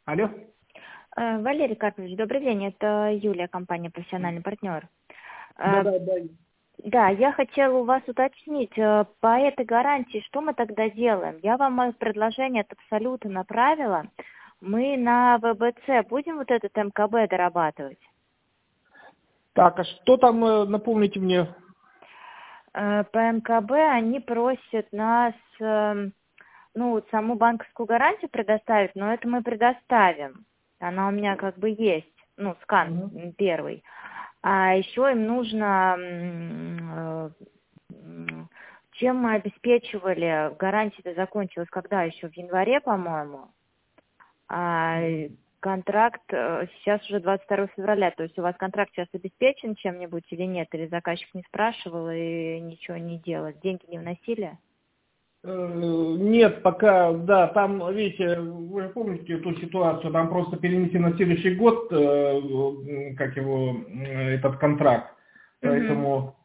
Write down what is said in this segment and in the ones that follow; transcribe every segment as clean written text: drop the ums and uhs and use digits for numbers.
Алло. Валерий Карпович, добрый день. Это Юлия, компания «Профессиональный партнер». Да. Да, я хотела у вас уточнить, по этой гарантии, что мы тогда делаем? Я вам мое предложение от Абсолюта направила. Мы на ВБЦ будем вот этот МКБ дорабатывать? Так, а что там, напомните мне? По МКБ они просят нас, саму банковскую гарантию предоставить, но это мы предоставим. Она у меня как бы есть, скан первый. А еще им нужно, чем мы обеспечивали, гарантия-то закончилась когда еще? В январе, по-моему. А контракт сейчас уже 22 февраля. То есть у вас контракт сейчас обеспечен чем-нибудь или нет? Или заказчик не спрашивал и ничего не делал? Деньги не вносили? Нет, пока, да, там, видите, вы же помните эту ситуацию, там просто перенесли на следующий год, этот контракт, поэтому,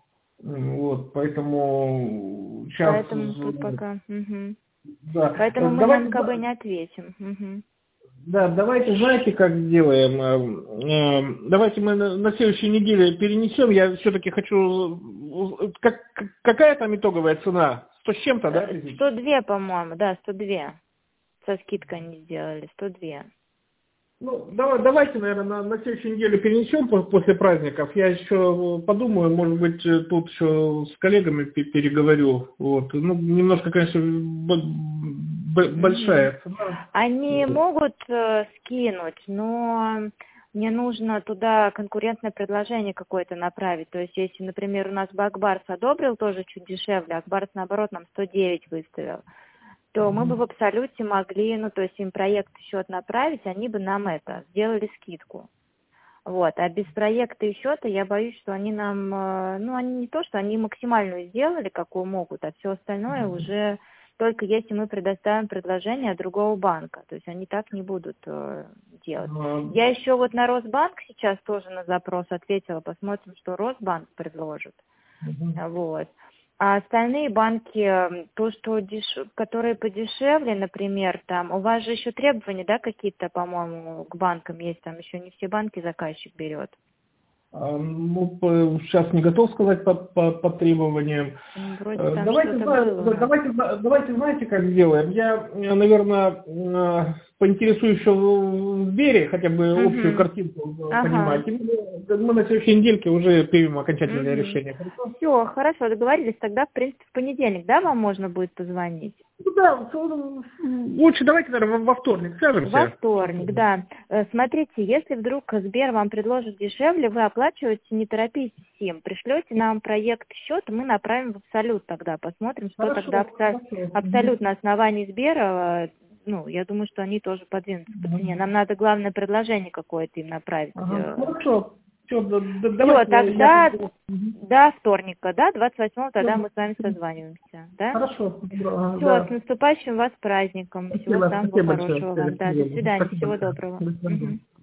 поэтому сейчас, Поэтому тут пока. да, Поэтому мы на давайте, МКБ не ответим. да, давайте, знаете, как сделаем, давайте мы на следующей неделе перенесем, я все-таки хочу, какая там итоговая цена? 100 с чем-то, да? 102, по-моему, да, 102. Со скидкой они сделали, 102. Давайте, наверное, на следующей неделе перенесем после праздников. Я еще подумаю, может быть, тут еще с коллегами переговорю. Немножко, конечно, большая цена. Они могут скинуть, но мне нужно туда конкурентное предложение какое-то направить. То есть, если, например, у нас бы Акбарс одобрил тоже чуть дешевле, Акбарс, наоборот, нам 109 выставил, то мы бы в Абсолюте могли, то есть им проект и счет направить, они бы нам сделали скидку. А без проекта и счета я боюсь, что они нам, они не то, что они максимальную сделали, какую могут, а все остальное уже только если мы предоставим предложение от другого банка. То есть они так не будут делать. Я еще на Росбанк сейчас тоже на запрос ответила, посмотрим, что Росбанк предложит. А остальные банки, которые подешевле, например, там, у вас же еще требования, да, какие-то, по-моему, к банкам есть, там еще не все банки заказчик берет. Сейчас не готов сказать по требованиям. Вроде там что-то было. Давайте, знаете, как сделаем? Я, наверное, поинтересуюсь еще в Сбере, хотя бы общую картинку понимать. Мы на следующей недельке уже примем окончательное решение. Все, хорошо, договорились. Тогда, в принципе, в понедельник, да, вам можно будет позвонить? Да, лучше давайте, наверное, во вторник свяжемся. Во вторник, да. Смотрите, если вдруг Сбер вам предложит дешевле, вы оплачиваете, не торопитесь им. Пришлете нам проект счета, мы направим в Абсолют тогда. Посмотрим, что тогда Абсолют на основании Сбера, я думаю, что они тоже подвинутся по цене. Нам надо главное предложение какое-то им направить. Хорошо. Все, тогда до вторника, да, 28-го тогда мы с вами созваниваемся, да? Хорошо. Все, с наступающим вас праздником. Всего самого хорошего вам. Да, до свидания, всего доброго.